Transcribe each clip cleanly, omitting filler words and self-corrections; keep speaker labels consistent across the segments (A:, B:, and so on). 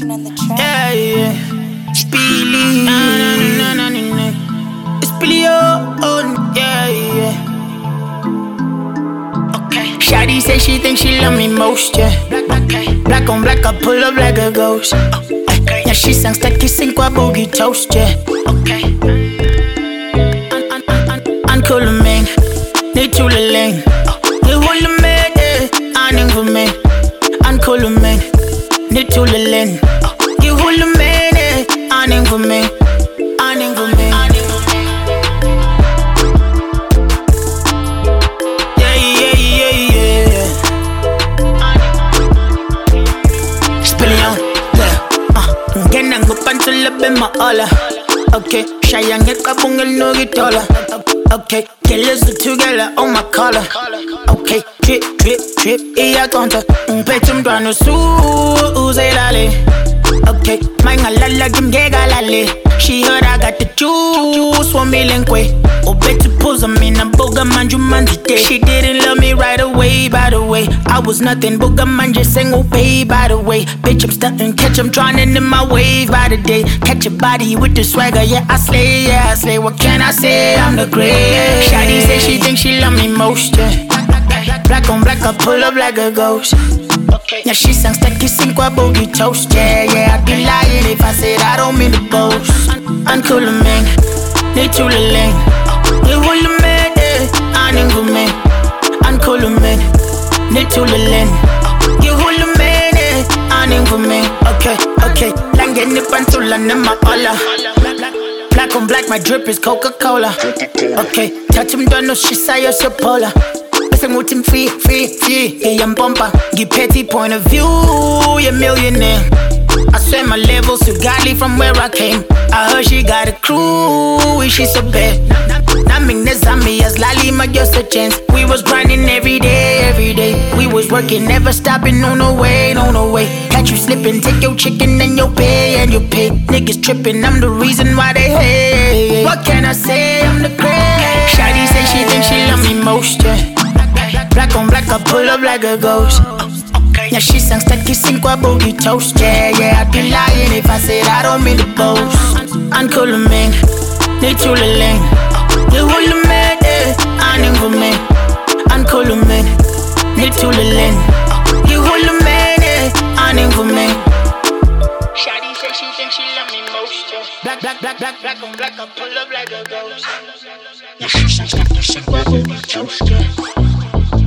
A: Martin on the track.
B: Yeah, yeah. Speedy. It's Billy, oh, yeah, yeah. Okay. Shawty say she thinks she love me most, yeah. Black on black, I pull up like a ghost. Okay. Yeah, she sang stacky, sink qua boogie toast, yeah. Okay. Uncool me, need to the lane. You hold me, aning for me. Uncool me, need to the lane. You hold me, aning for me. Aning for me. Yeah, yeah, yeah, yeah. Spilling on, yeah. Ganang upan to labi maala. Okay, Shayang get kabungal no gitola. Okay, killers are together on my collar. Okay, drip, drip, drip, iya conta. Petum drano suze lale. Okay, my ngalala gim gega lale. She heard I got the juice, 1 million kwe. Oh, bet to pose a mina boga manju manjite. She didn't love me right away, by the way. I was nothing, boga manje sang pay by the way. Bitch, I'm stunting, catch 'em drowning in my wave by the day. Catch a body with the swagger, yeah, I slay, yeah, I slay. What can I say? I'm the great. Shawty say she thinks she love me most, yeah. Black on black, I pull up like a ghost. Yeah, she sang stacky, sink qua boogie toast, yeah, yeah. I'd be lying if I said I don't mean to boast. Uncool me, need to the lane. You hold me, aning for me. Uncool me, need to the lane. You hold me, aning for me. Okay, okay. Langen nip until I my all. Black on black, my drip is Coca-Cola. Okay, touch him down, no shit, say you're polar. Listen with him free, yeah, I'm bumper. Get petty point of view, you're millionaire. I swear my levels too godly from where I came. I heard she got a crew, she's so bad. Naming the zombie as Lali, my just a chance. We was grinding every day, every day. We was working, never stopping, no way, no way. Catch you slipping, take your chicken and your pay, and you pay. Niggas tripping, I'm the reason why they hate. What can I say? I'm the great. Shawty say she thinks she love me most, yeah. Black on black, I pull up like a ghost. Yeah, she sang stacky, sink qua boogie toast, yeah, yeah. I'd be lying if I said I don't mean to boast. Uncool me, need to the lane. You hold me, aning for me. Uncool me, need to the lane. You hold me, aning for me. Shawty say she thinks she love me most, yeah. Black on black, I pull up like a ghost. Yeah, she sang stacky, sink qua boogie toast, yeah.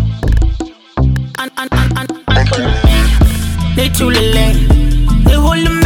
B: Need to the lane. They hold